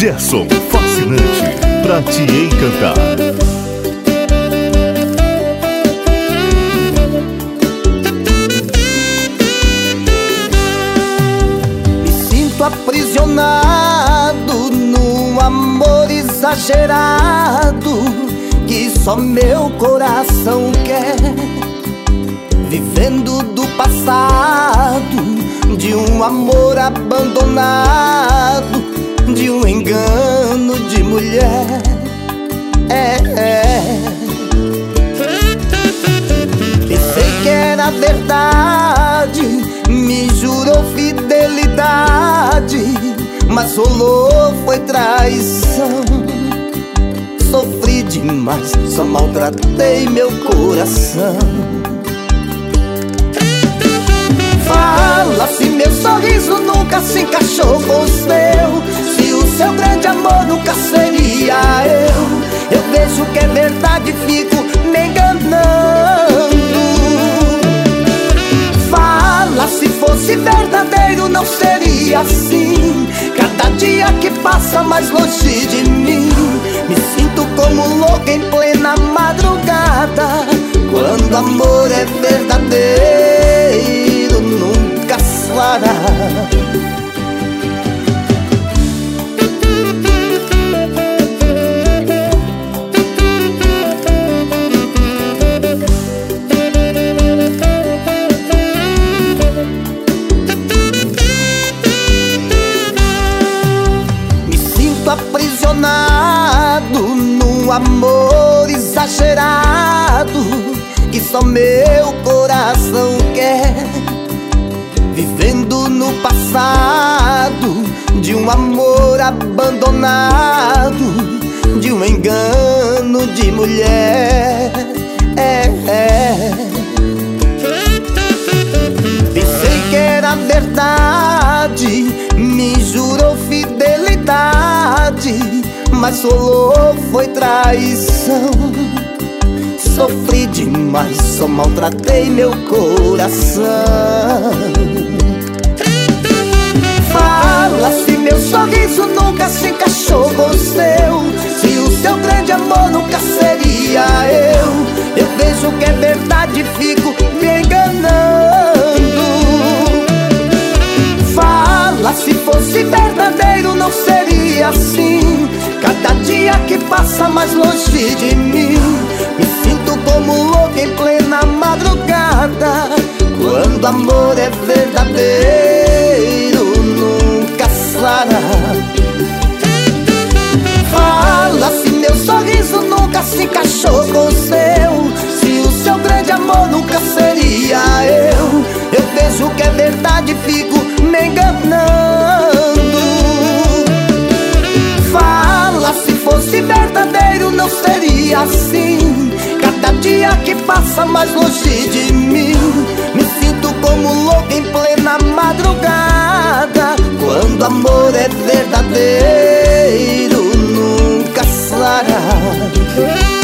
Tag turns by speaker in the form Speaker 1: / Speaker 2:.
Speaker 1: Gerson Fascinante, pra te encantar.
Speaker 2: Me sinto aprisionado num amor exagerado que só meu coração quer, vivendo do passado, de um amor abandonado, de um engano de mulher. Pensei que era verdade, me jurou fidelidade, mas rolou foi traição. Sofri demais, só maltratei meu coração. Fala se meu sorriso nunca se encaixou com o seu, se o seu grande amor nunca seria eu vejo que é verdade e fico me enganando. Fala se fosse verdadeiro não seria assim. Cada dia que passa mais longe de mim, me sinto como louco em plena madrugada. Quando amor é verdadeiro nunca sará. Me sinto aprisionado num amor exagerado que só meu coração quer, vivendo no passado, de um amor abandonado, de um engano de mulher. Pensei que era verdade, me jurou fidelidade, mas rolou foi traição. Sofri demais, só maltratei meu coração. Fala se meu sorriso nunca se encaixou com o seu, se o seu grande amor nunca seria eu vejo que é verdade e fico me enganando. Fala se fosse verdadeiro não seria assim. Cada dia que passa mais longe de mim, me sinto como louco em plena madrugada. Quando amor é verdadeiro nunca sará. Fala se meu sorriso nunca se encaixou com o seu, se o seu grande amor nunca seria eu vejo que é verdade e fico me enganando. Fala se fosse verdadeiro não seria assim. Cada dia que passa mais longe de mim, me sinto como louco em plena madrugada. Quando amor é verdadeiro nunca sará.